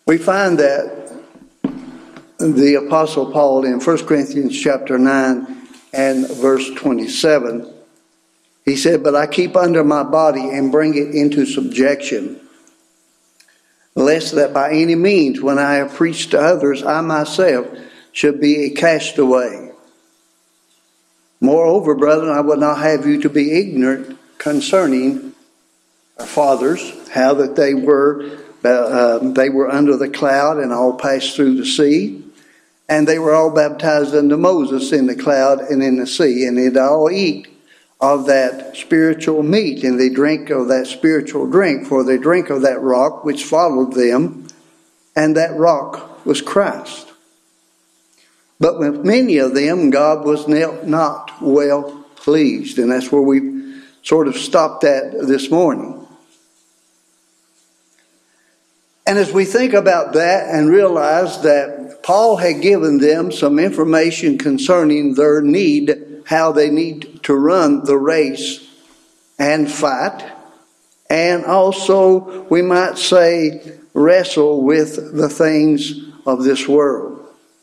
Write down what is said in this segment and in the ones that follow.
We find that the Apostle Paul in 1 Corinthians chapter 9 and verse 27, he said, "But I keep under my body and bring it into subjection, lest that by any means, when I have preached to others, I myself should be a castaway. Moreover, brethren, I would not have you to be ignorant concerning our fathers, how that they were under the cloud and all passed through the sea. And they were all baptized unto Moses in the cloud and in the sea. And they all eat of that spiritual meat, and they drink of that spiritual drink. For they drink of that rock which followed them, and that rock was Christ. But with many of them God was not well pleased." And that's where we sort of stopped at this morning. And as we think about that and realize that Paul had given them some information concerning their need, how they need to run the race and fight, and also, we might say, wrestle with the things of this world.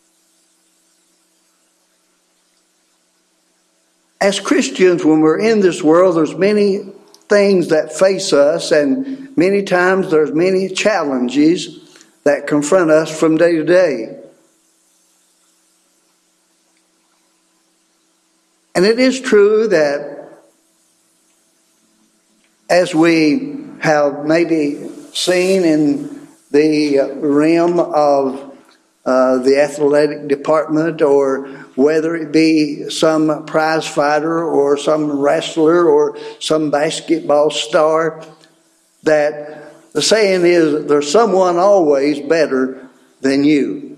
As Christians, when we're in this world, there's many things that face us, and many times there's many challenges that confront us from day to day. And it is true that as we have maybe seen in the realm of the athletic department, or whether it be some prize fighter or some wrestler or some basketball star, that the saying is, there's someone always better than you.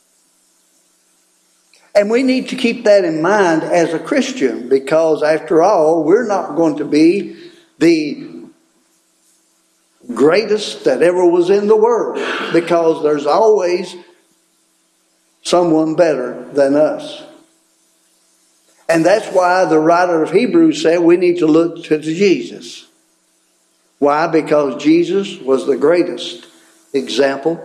And we need to keep that in mind as a Christian, because after all, we're not going to be the greatest that ever was in the world, because there's always someone better than us. And that's why the writer of Hebrews said we need to look to Jesus. Why? Because Jesus was the greatest example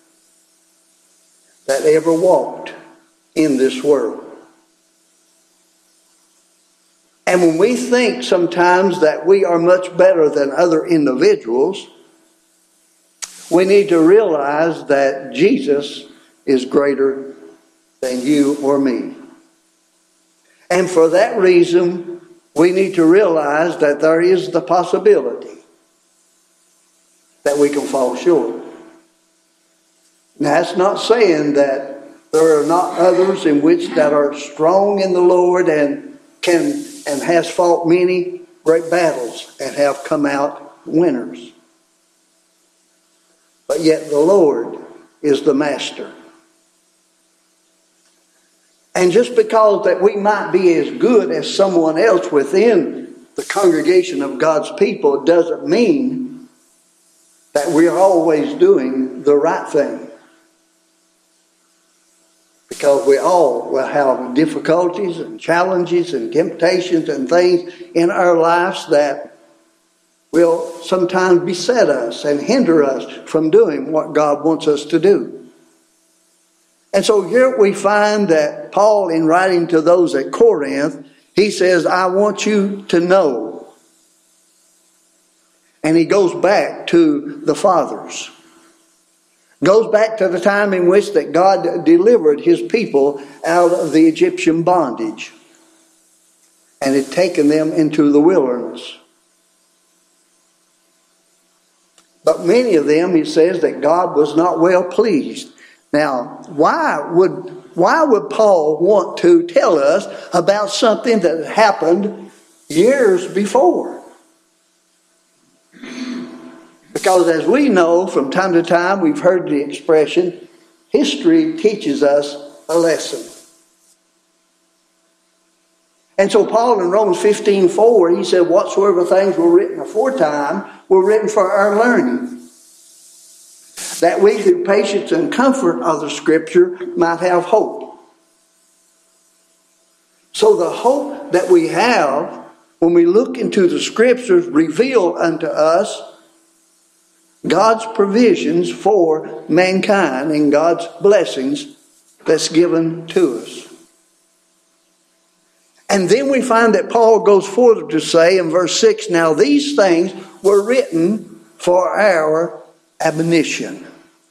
that ever walked in this world. And when we think sometimes that we are much better than other individuals, we need to realize that Jesus is greater than you or me. And for that reason, we need to realize that there is the possibility that we can fall short. Now, that's not saying that there are not others in which that are strong in the Lord and has fought many great battles and have come out winners. But yet the Lord is the master. And just because that we might be as good as someone else within the congregation of God's people doesn't mean that we're always doing the right thing. Because we all will have difficulties and challenges and temptations and things in our lives that will sometimes beset us and hinder us from doing what God wants us to do. And so here we find that Paul, in writing to those at Corinth, he says, I want you to know. And he goes back to the fathers. Goes back to the time in which that God delivered his people out of the Egyptian bondage and had taken them into the wilderness. But many of them, he says, that God was not well pleased. Now, why would Paul want to tell us about something that had happened years before? Because as we know, from time to time, we've heard the expression, history teaches us a lesson. And so Paul in Romans 15:4, he said, whatsoever things were written aforetime were written for our learning, that we through patience and comfort of the Scripture might have hope. So the hope that we have when we look into the Scriptures reveal unto us God's provisions for mankind and God's blessings that's given to us. And then we find that Paul goes further to say in verse 6, now these things were written for our admonition.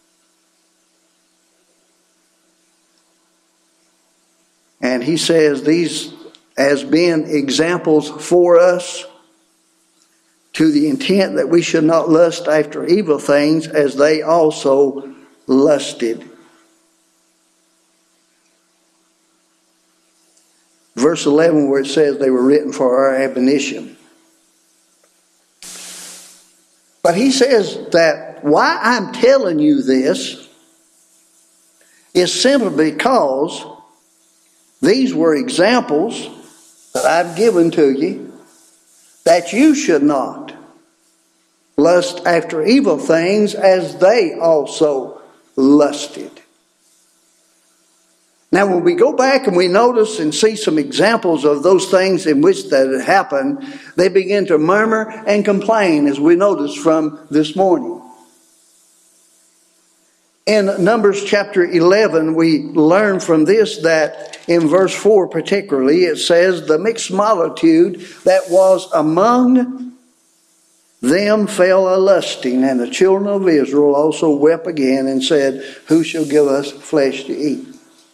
And he says these as being examples for us, to the intent that we should not lust after evil things as they also lusted. Verse 11 where it says they were written for our admonition. But he says that why I'm telling you this is simply because these were examples that I've given to you that you should not lust after evil things as they also lusted. Now when we go back and we notice and see some examples of those things in which that had happened, they begin to murmur and complain, as we noticed from this morning. In Numbers chapter 11, we learn from this that in verse 4 particularly, it says, the mixed multitude that was among them fell a-lusting, and the children of Israel also wept again and said, who shall give us flesh to eat?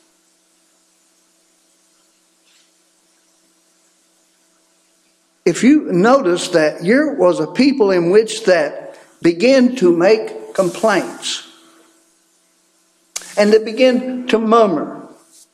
If you notice that here was a people in which that began to make complaints, and they begin to murmur.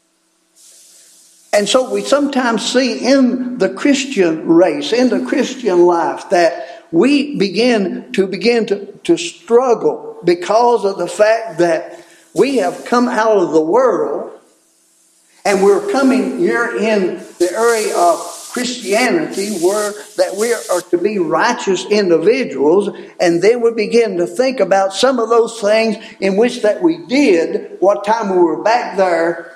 And so we sometimes see in the Christian race, in the Christian life, that we begin to struggle because of the fact that we have come out of the world and we're coming here in the area of Christianity where that we are to be righteous individuals, and then we begin to think about some of those things in which that we did what time we were back there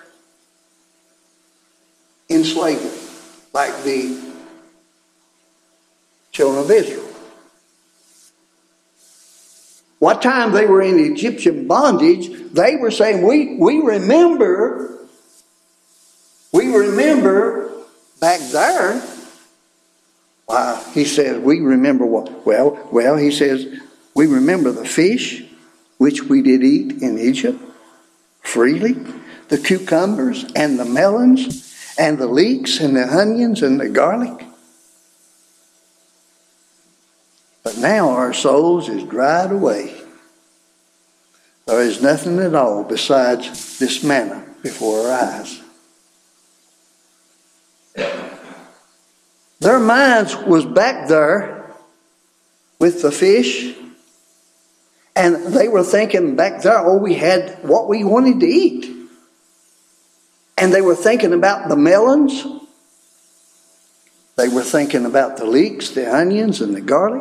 in slavery, like the children of Israel. What time they were in Egyptian bondage, they were saying, we remember back there. Wow, he says, we remember what? Well, he says, we remember the fish which we did eat in Egypt freely, the cucumbers and the melons and the leeks and the onions and the garlic. But now our souls is dried away. There is nothing at all besides this manna before our eyes. Their minds was back there with the fish, and they were thinking back there, we had what we wanted to eat. And they were thinking about the melons. They were thinking about the leeks, the onions, and the garlic.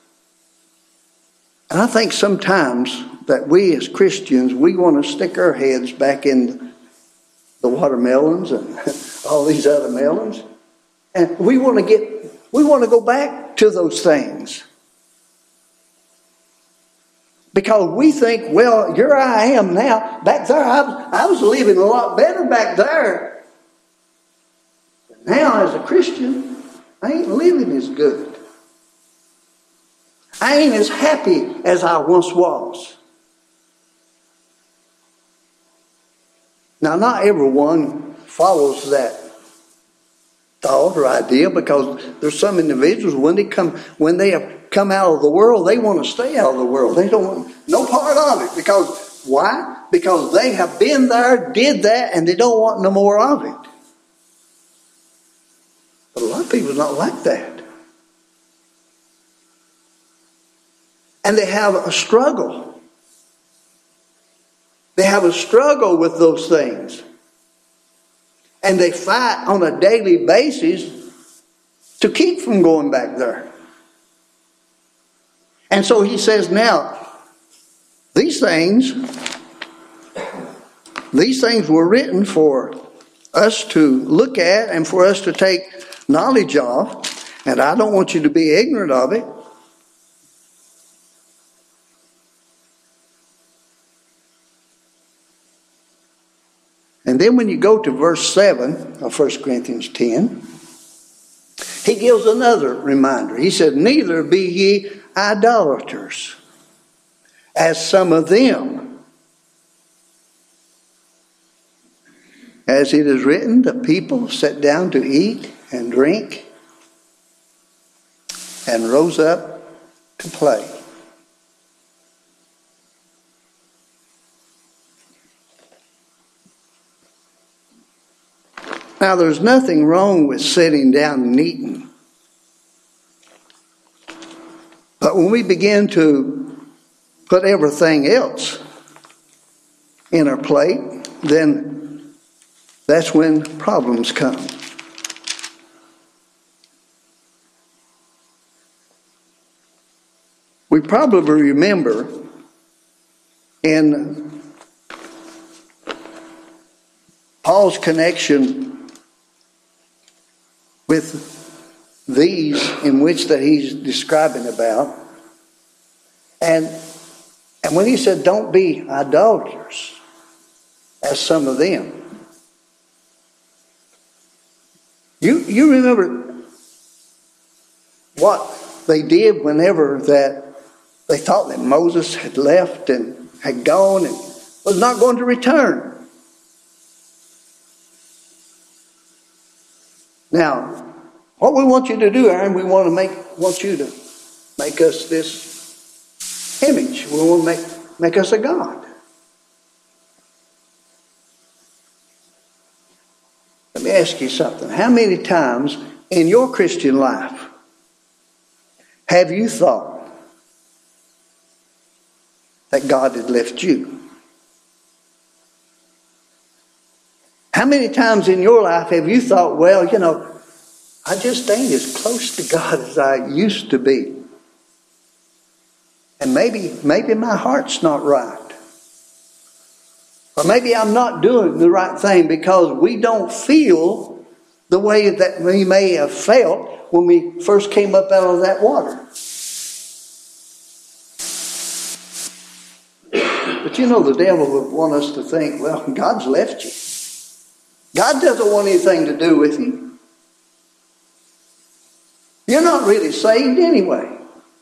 And I think sometimes that we as Christians, we want to stick our heads back in the watermelons and all these other melons. And we want to go back to those things. Because we think, well, here I am now. Back there, I was living a lot better back there. But now as a Christian, I ain't living as good. I ain't as happy as I once was. Now, not everyone follows that thought or idea, because there's some individuals when they have come out of the world, they want to stay out of the world. They don't want no part of it. Because why? Because they have been there, did that, and they don't want no more of it. But a lot of people are not like that. And they have a struggle. They have a struggle with those things. And they fight on a daily basis to keep from going back there. And so he says, now, these things were written for us to look at and for us to take knowledge of. And I don't want you to be ignorant of it. And then when you go to verse 7 of 1 Corinthians 10, he gives another reminder. He said, neither be ye idolaters, as some of them. As it is written, the people sat down to eat and drink and rose up to play. Now, there's nothing wrong with sitting down and eating. But when we begin to put everything else in our plate, then that's when problems come. We probably remember in Paul's connection with these in which that he's describing about. And when he said, don't be idolaters, as some of them. You remember what they did whenever that they thought that Moses had left and had gone and was not going to return. Now, what we want you to do, Aaron, we want you to make us this image. We want to make us a God. Let me ask you something. How many times in your Christian life have you thought that God had left you? How many times in your life have you thought, well, I just ain't as close to God as I used to be. And maybe my heart's not right. Or maybe I'm not doing the right thing because we don't feel the way that we may have felt when we first came up out of that water. But the devil would want us to think, well, God's left you. God doesn't want anything to do with you. You're not really saved anyway.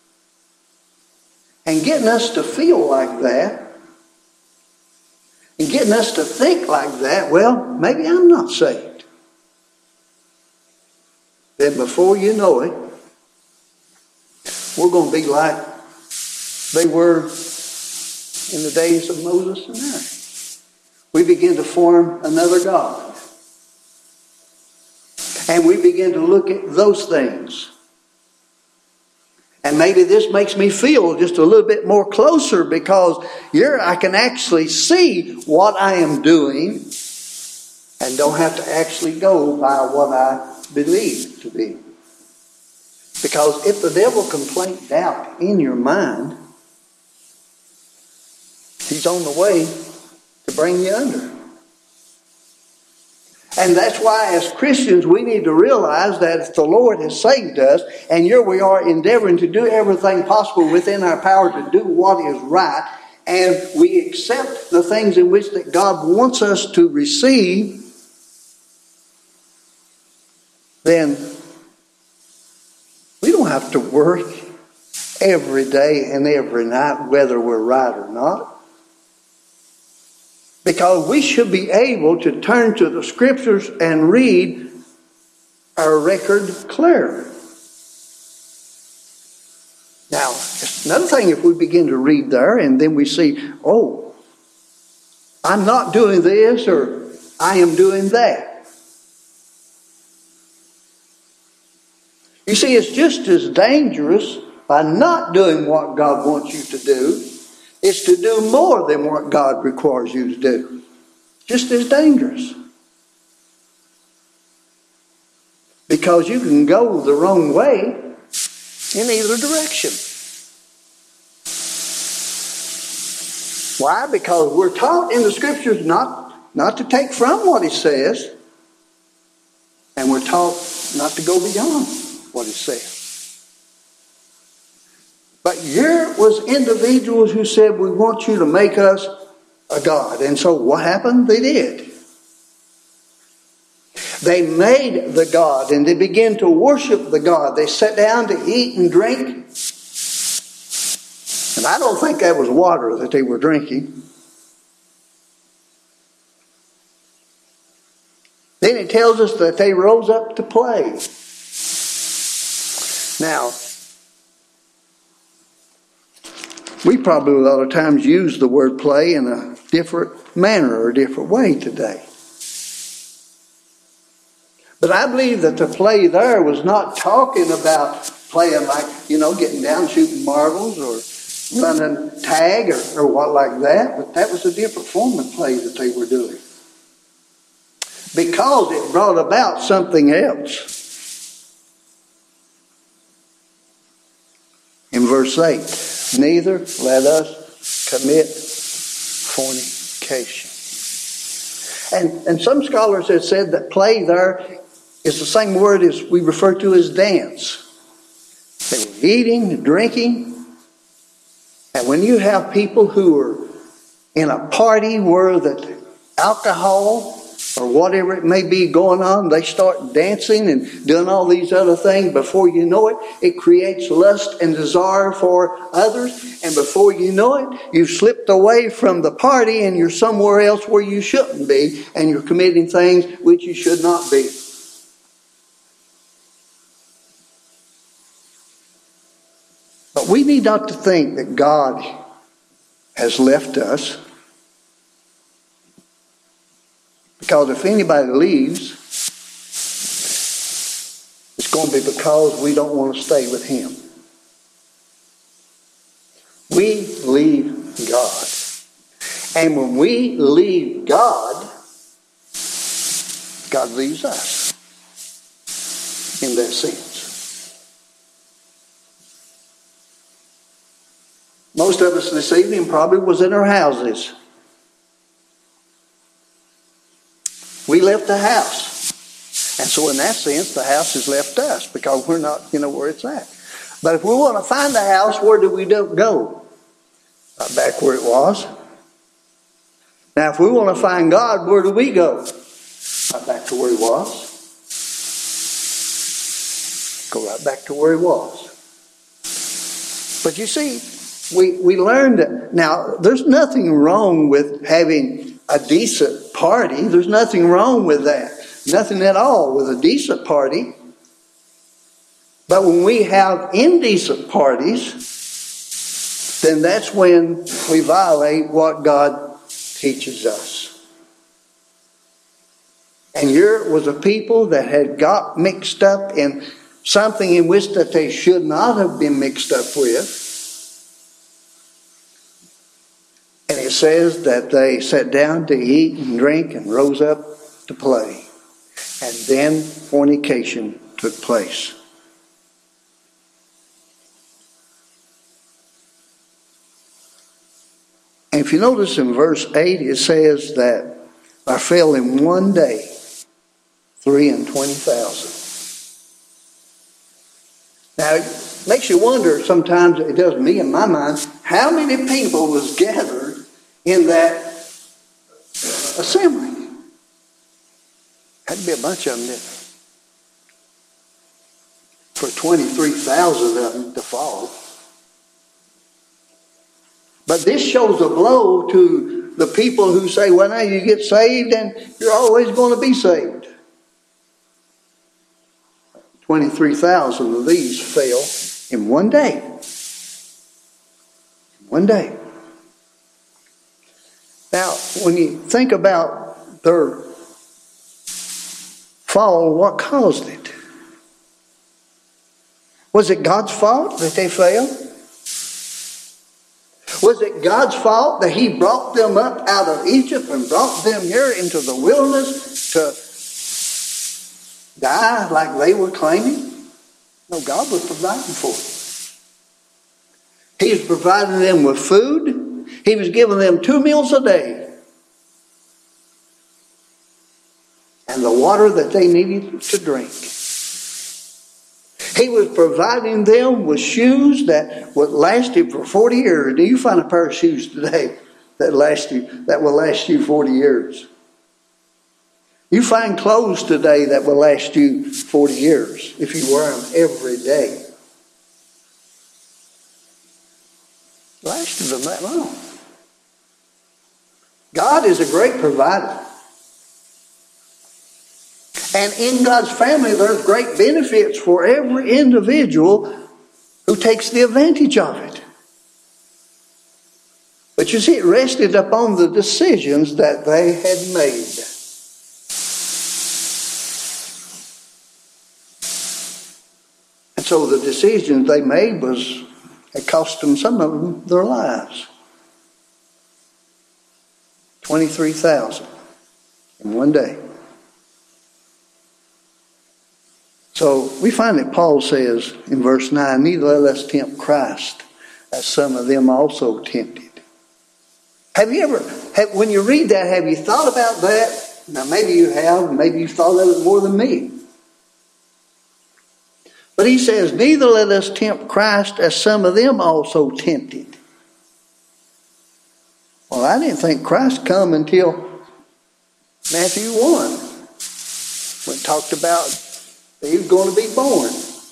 And getting us to feel like that, and getting us to think like that, well, maybe I'm not saved. Then before you know it, we're going to be like they were in the days of Moses and Aaron. We begin to form another God. And we begin to look at those things. And maybe this makes me feel just a little bit more closer because I can actually see what I am doing and don't have to actually go by what I believe to be. Because if the devil can plant doubt in your mind, he's on the way to bring you under. And that's why as Christians we need to realize that if the Lord has saved us and here we are endeavoring to do everything possible within our power to do what is right, and we accept the things in which that God wants us to receive, then we don't have to worry every day and every night whether we're right or not. Because we should be able to turn to the Scriptures and read our record clear. Now, it's another thing if we begin to read there and then we see, oh, I'm not doing this or I am doing that. You see, it's just as dangerous by not doing what God wants you to do. It's to do more than what God requires you to do. Just as dangerous. Because you can go the wrong way in either direction. Why? Because we're taught in the Scriptures not to take from what He says. And we're taught not to go beyond what He says. But here was individuals who said, we want you to make us a God. And so what happened? They did. They made the god and they began to worship the god. They sat down to eat and drink. And I don't think that was water that they were drinking. Then it tells us that they rose up to play. Now, we probably a lot of times use the word play in a different manner or a different way today. But I believe that the play there was not talking about playing like, getting down, shooting marbles or running tag or what like that. But that was a different form of play that they were doing. Because it brought about something else. In verse 8, neither let us commit fornication. And some scholars have said that play there is the same word as we refer to as dance. They were eating and drinking. And when you have people who are in a party where the alcohol or whatever it may be going on, they start dancing and doing all these other things. Before you know it, it creates lust and desire for others. And before you know it, you've slipped away from the party and you're somewhere else where you shouldn't be. And you're committing things which you should not be. But we need not to think that God has left us. Because if anybody leaves, it's going to be because we don't want to stay with Him. We leave God. And when we leave God, God leaves us. In that sense. Most of us this evening probably was in our houses. We left the house. And so in that sense, the house has left us because we're not, where it's at. But if we want to find the house, where do we go? Right back where it was. Now, if we want to find God, where do we go? Right back to where He was. Go right back to where He was. But you see, we learned that. Now, there's nothing wrong with having a decent party. There's nothing wrong with that. Nothing at all with a decent party. But when we have indecent parties, then that's when we violate what God teaches us. And here was a people that had got mixed up in something in which that they should not have been mixed up with. And it says that they sat down to eat and drink and rose up to play. And then fornication took place. And if you notice in verse 8, it says that there fell in one day 23,000. Now, it makes you wonder, sometimes it does me in my mind, how many people was gathered in that assembly? Had to be a bunch of them, didn't it? For 23,000 of them to fall. But this shows a blow to the people who say, well, now you get saved and you're always going to be saved. 23,000 of these fell in one day. One day. Now, when you think about their fall, what caused it? Was it God's fault that they fell? Was it God's fault that He brought them up out of Egypt and brought them here into the wilderness to die like they were claiming? No, God was providing for them. He was providing them with food. He was giving them 2 meals a day. And the water that they needed to drink. He was providing them with shoes that would last you for 40 years. Do you find a pair of shoes today that will last you 40 years? You find clothes today that will last you 40 years if you wear them every day. Lasted them that long. God is a great provider. And in God's family, there's great benefits for every individual who takes the advantage of it. But you see, it rested upon the decisions that they had made. And so the decisions they made it cost them, some of them, their lives. 23,000 in one day. So we find that Paul says in verse 9, neither let us tempt Christ, as some of them also tempted. Have you ever, when you read that, have you thought about that? Now maybe you have, maybe you've thought of it more than me. But he says, neither let us tempt Christ, as some of them also tempted. Well, I didn't think Christ come until Matthew 1, when it talked about that he was going to be born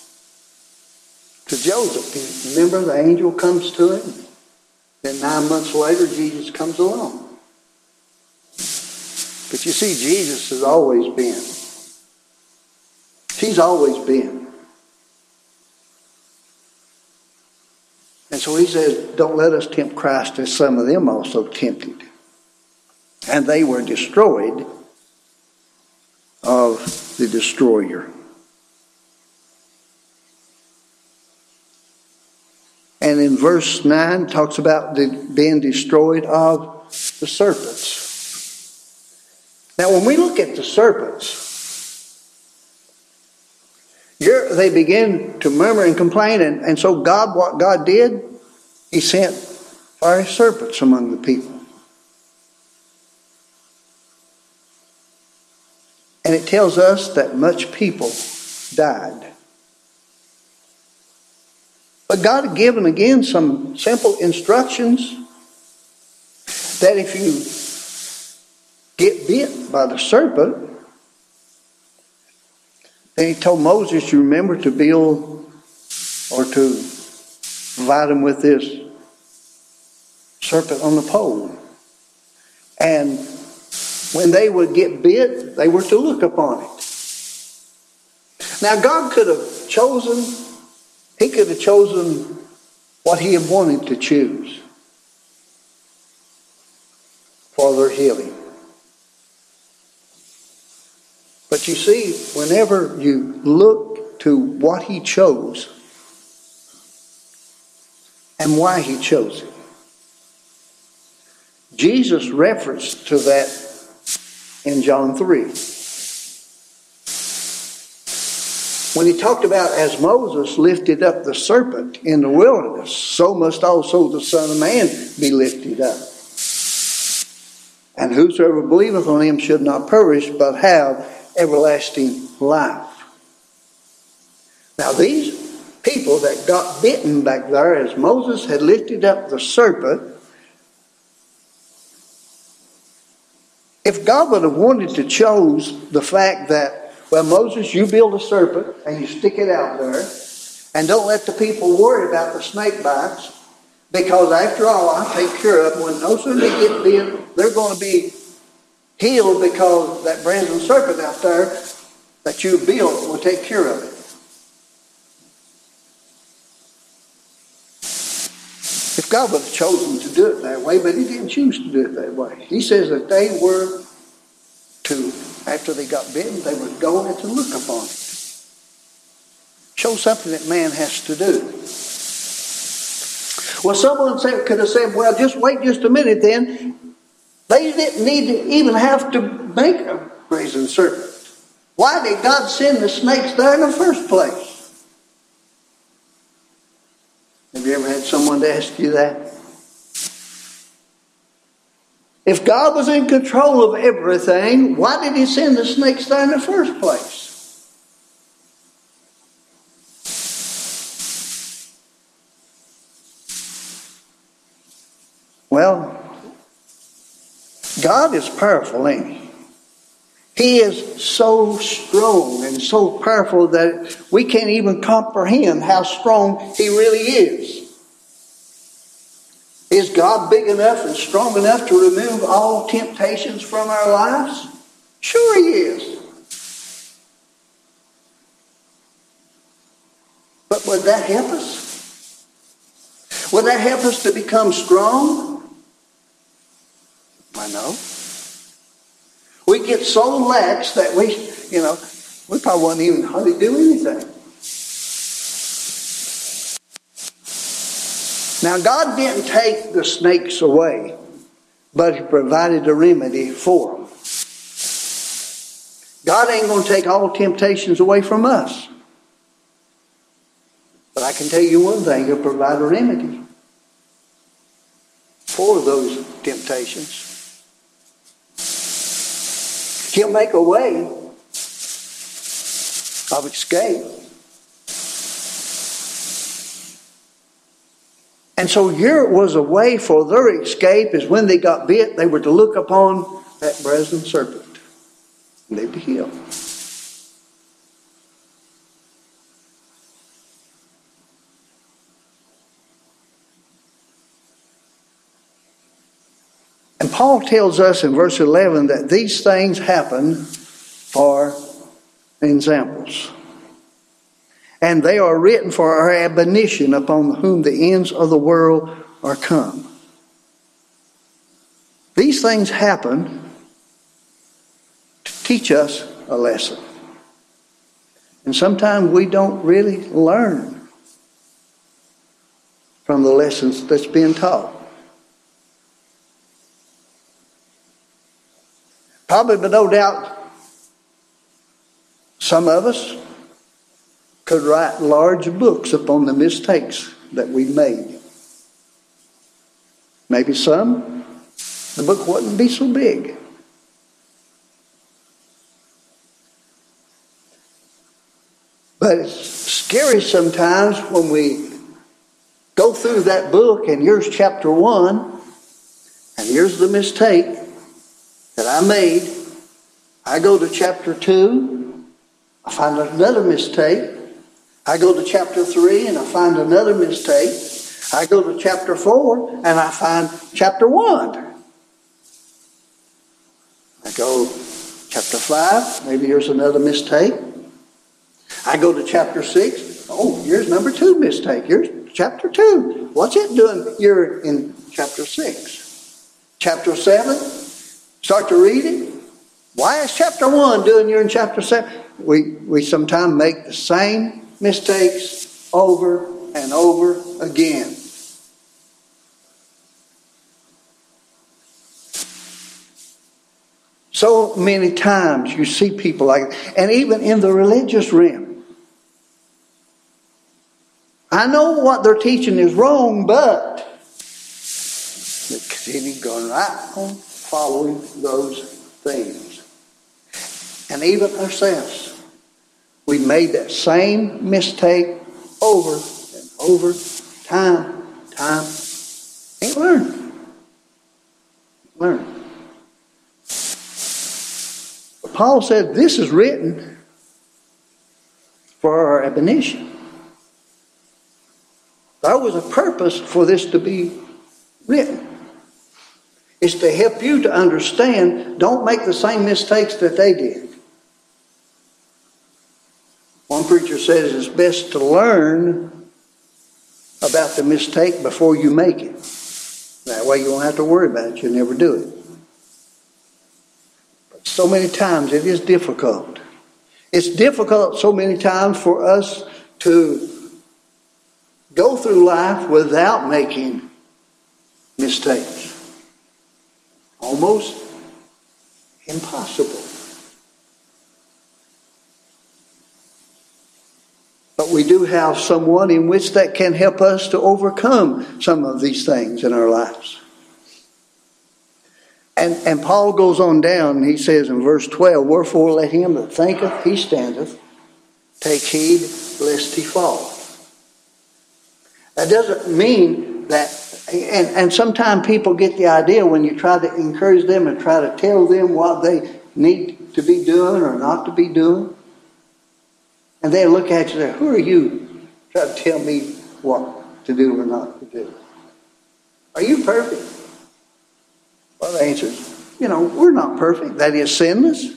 to Joseph. Remember, the angel comes to him. Then 9 months later, Jesus comes along. But you see, Jesus has always been. He's always been. And so he says, don't let us tempt Christ, as some of them also tempted. And they were destroyed of the destroyer. And in verse 9, talks about being destroyed of the serpents. Now, when we look at the serpents, they begin to murmur and complain. And so what God did, he sent fiery serpents among the people. And it tells us that much people died. But God had given again some simple instructions that if you get bit by the serpent, then he told Moses, you remember to build or to provide him with this serpent on the pole. And when they would get bit, they were to look upon it. Now God could have chosen, he could have chosen what he had wanted to choose for their healing. But you see, whenever you look to what he chose and why he chose it, Jesus referenced to that in John 3. When he talked about, as Moses lifted up the serpent in the wilderness, so must also the Son of Man be lifted up. And whosoever believeth on him should not perish, but have everlasting life. Now these people that got bitten back there, as Moses had lifted up the serpent, if God would have wanted to choose the fact that, well, Moses, you build a serpent and you stick it out there, and don't let the people worry about the snake bites, because after all, I take care of them. When no sooner they get bit, they're going to be healed, because that brazen serpent out there that you built will take care of it. If God would have chosen to do it that way, but he didn't choose to do it that way. He says that they were to, after they got bitten, they would go and to look upon it. Show something that man has to do. Well, someone could have said, well, just wait just a minute then. They didn't need to even have to make a brazen serpent. Why did God send the snakes there in the first place? Have you ever had someone to ask you that? If God was in control of everything, why did he send the snakes there in the first place? Well, God is powerful, ain't he? He is so strong and so powerful that we can't even comprehend how strong He really is. Is God big enough and strong enough to remove all temptations from our lives? Sure He is. But would that help us? Would that help us to become strong? I know. We get so lax that we probably won't even hardly do anything. Now, God didn't take the snakes away, but He provided a remedy for them. God ain't going to take all temptations away from us. But I can tell you one thing, He'll provide a remedy for those temptations. He'll make a way of escape. And so here was a way for their escape, is when they got bit, they were to look upon that brazen serpent. And they'd be healed. And Paul tells us in verse 11 that these things happen for examples. And they are written for our admonition, upon whom the ends of the world are come. These things happen to teach us a lesson. And sometimes we don't really learn from the lessons that's being taught. Probably, but no doubt, some of us could write large books upon the mistakes that we made. Maybe some, the book wouldn't be so big. But it's scary sometimes when we go through that book and here's chapter 1 and here's the mistake that I made. I go to chapter 2, I find another mistake. I go to chapter 3 and I find another mistake. I go to chapter 4 and I find chapter 1. I go chapter 5, maybe here's another mistake. I go to chapter 6, oh, here's number 2 mistake. Here's chapter 2. What's it doing here in chapter 6? Chapter 7, start to read it. Why is chapter 1 doing here in chapter 7? We sometimes make the same mistakes over and over again. So many times you see people like that. And even in the religious realm. I know what they're teaching is wrong, but they continue going right on following those things. And even ourselves. We made that same mistake over and over, time. Ain't learned. But Paul said this is written for our admonition. There was a purpose for this to be written. It's to help you to understand, don't make the same mistakes that they did. One preacher says it's best to learn about the mistake before you make it. That way you won't have to worry about it. You'll never do it. But so many times it is difficult. It's difficult so many times for us to go through life without making mistakes. Almost impossible. But we do have someone in which that can help us to overcome some of these things in our lives. And Paul goes on down and he says in verse 12, wherefore let him that thinketh he standeth take heed lest he fall. That doesn't mean that, and sometimes people get the idea when you try to encourage them and try to tell them what they need to be doing or not to be doing. And they'll look at you and say, who are you trying to tell me what to do or not to do? Are you perfect? Well, the answer is, we're not perfect. That is sinless.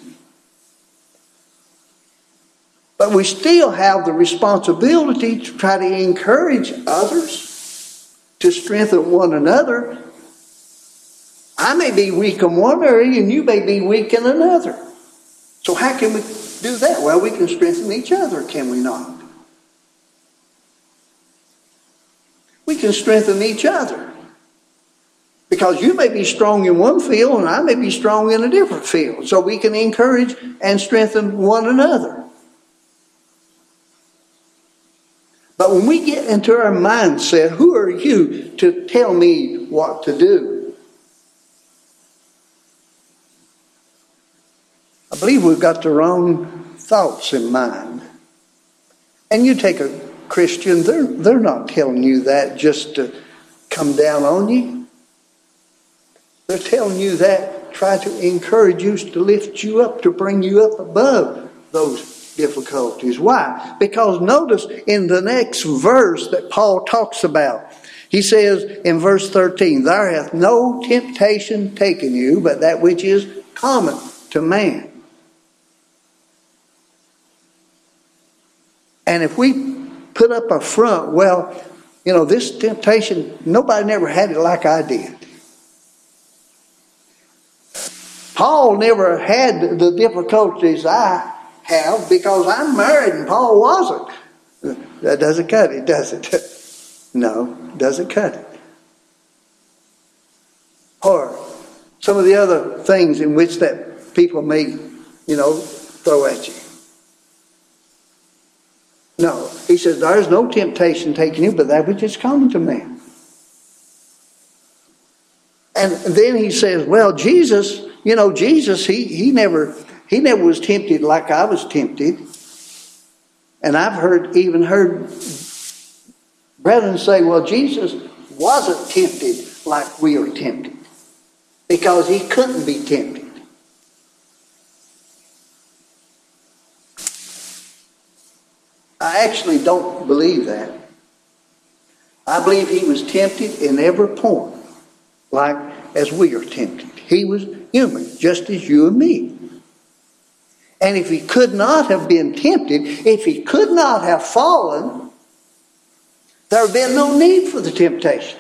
But we still have the responsibility to try to encourage others, to strengthen one another. I may be weak in one area and you may be weak in another. So how can we do that? Well, we can strengthen each other, can we not? We can strengthen each other. Because you may be strong in one field and I may be strong in a different field. So we can encourage and strengthen one another. But when we get into our mindset, who are you to tell me what to do? I believe we've got the wrong thoughts in mind. And you take a Christian, they're not telling you that just to come down on you. They're telling you that, try to encourage you, to lift you up, to bring you up above those difficulties. Why? Because notice in the next verse that Paul talks about, he says in verse 13, there hath no temptation taken you, but that which is common to man. And if we put up a front, well, this temptation, nobody never had it like I did. Paul never had the difficulties I have because I'm married and Paul wasn't. That doesn't cut it, does it? No, doesn't cut it. Or some of the other things in which that people may, throw at you. No, he says, there is no temptation taking you, but that which is common to man. And then he says, well, Jesus, Jesus, he never was tempted like I was tempted. And I've even heard brethren say, well, Jesus wasn't tempted like we are tempted. Because he couldn't be tempted. I actually don't believe that. I believe he was tempted in every point, like as we are tempted. He was human, just as you and me. And if he could not have been tempted, if he could not have fallen, there would have been no need for the temptation.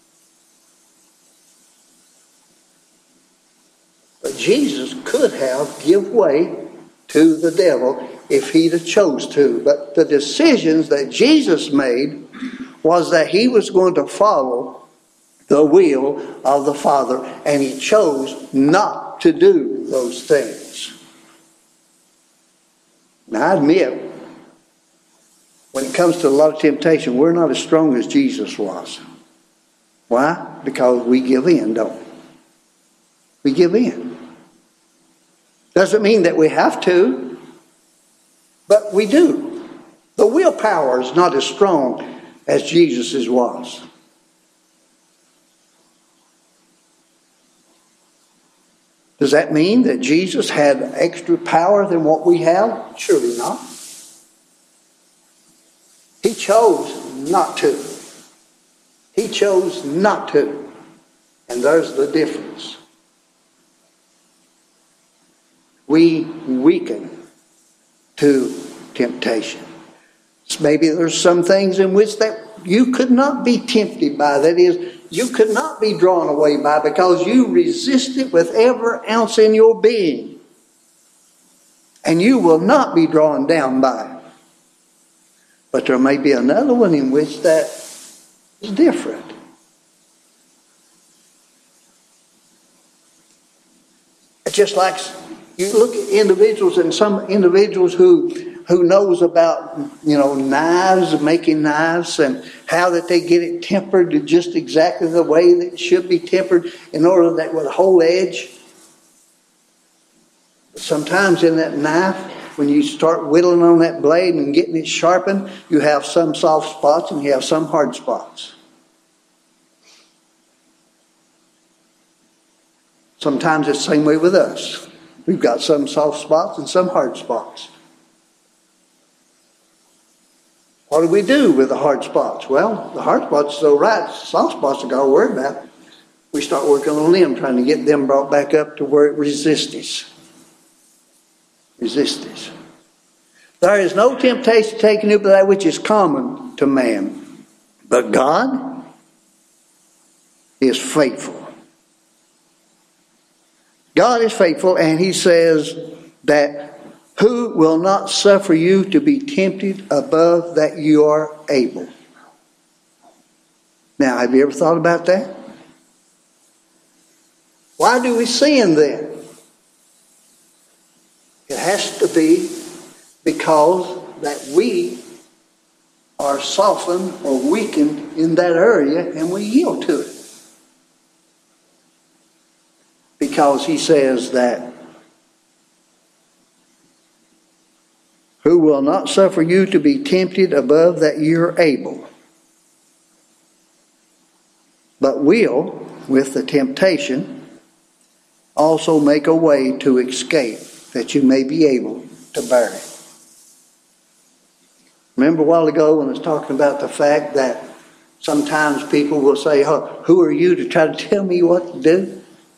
But Jesus could have given way to the devil if he'd have chose to. But the decisions that Jesus made was that he was going to follow the will of the Father, and he chose not to do those things. Now, I admit, when it comes to a lot of temptation, we're not as strong as Jesus was. Why? Because we give in, don't we? We give in. Doesn't mean that we have to, but we do. The willpower is not as strong as Jesus's was. Does that mean that Jesus had extra power than what we have? Surely not. He chose not to. He chose not to. And there's the difference. We weaken to temptation. Maybe there's some things in which that you could not be tempted by. That is, you could not be drawn away by because you resist it with every ounce in your being. And you will not be drawn down by it. But there may be another one in which that is different. Just like you look at individuals, and some individuals who knows about, knives, making knives, and how that they get it tempered to just exactly the way that it should be tempered in order that with a whole edge. Sometimes in that knife, when you start whittling on that blade and getting it sharpened, you have some soft spots and you have some hard spots. Sometimes it's the same way with us. We've got some soft spots and some hard spots. What do we do with the hard spots? Well, the hard spots is all right. Soft spots we got to worry about. We start working on them, trying to get them brought back up to where it resists. There is no temptation taken up by that which is common to man. But God is faithful. God is faithful, and He says that who will not suffer you to be tempted above that you are able. Now, have you ever thought about that? Why do we sin then? It has to be because that we are softened or weakened in that area and we yield to it. Because He says that who will not suffer you to be tempted above that you're able, but will, with the temptation, also make a way to escape, that you may be able to bear it. Remember a while ago when I was talking about the fact that sometimes people will say, oh, who are you to try to tell me what to do?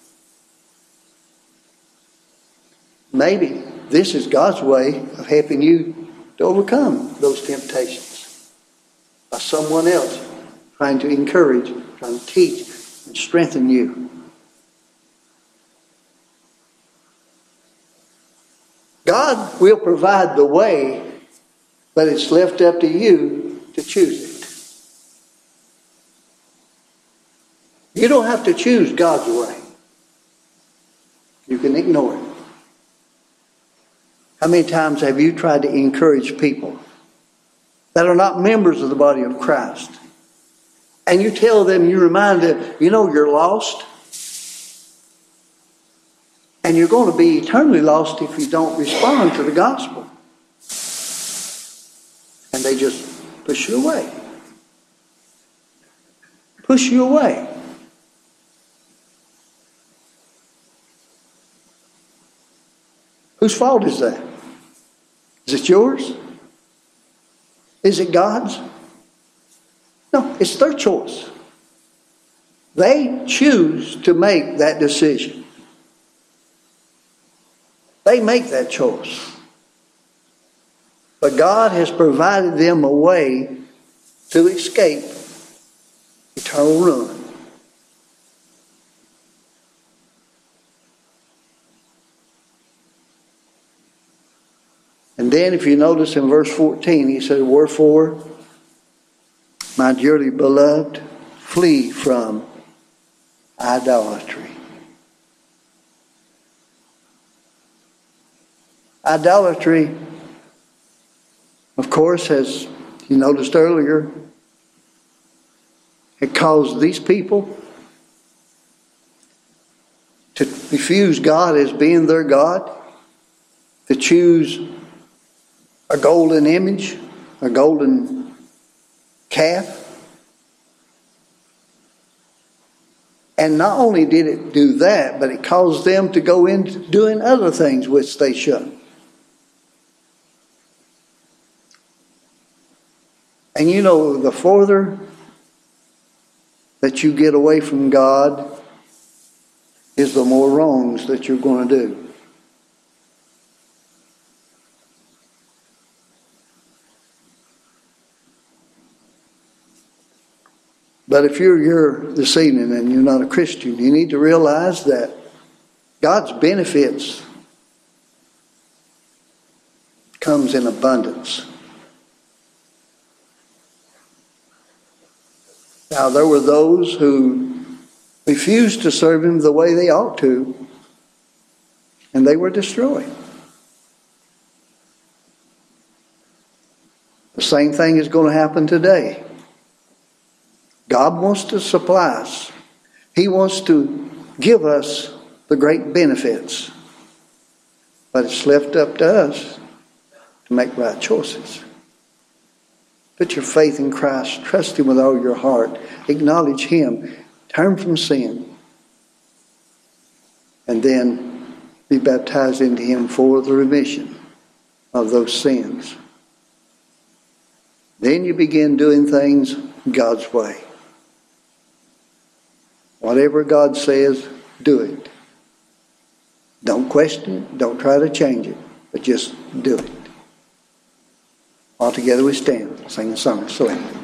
Maybe this is God's way of helping you to overcome those temptations. By someone else trying to encourage, trying to teach and strengthen you. God will provide the way, but it's left up to you to choose it. You don't have to choose God's way. You can ignore it. How many times have you tried to encourage people that are not members of the body of Christ? And you tell them, you remind them, you know you're lost. And you're going to be eternally lost if you don't respond to the gospel. And they just push you away. Push you away. Whose fault is that? Is it yours? Is it God's? No, it's their choice. They choose to make that decision. They make that choice. But God has provided them a way to escape eternal ruin. And then if you notice in verse 14, he says, wherefore, my dearly beloved, flee from idolatry. Idolatry, of course, as you noticed earlier, it caused these people to refuse God as being their God, to choose a golden image, a golden calf. And not only did it do that, but it caused them to go into doing other things which they shouldn't. And you know, the further that you get away from God is the more wrongs that you're going to do. But if you're here this evening and you're not a Christian, you need to realize that God's benefits comes in abundance. Now, there were those who refused to serve Him the way they ought to, and they were destroyed. The same thing is going to happen today. God wants to supply us. He wants to give us the great benefits. But it's left up to us to make right choices. Put your faith in Christ. Trust Him with all your heart. Acknowledge Him. Turn from sin. And then be baptized into him for the remission of those sins. Then you begin doing things God's way. Whatever God says, do it. Don't question it. Don't try to change it. But just do it. All together we stand, sing a song, Select.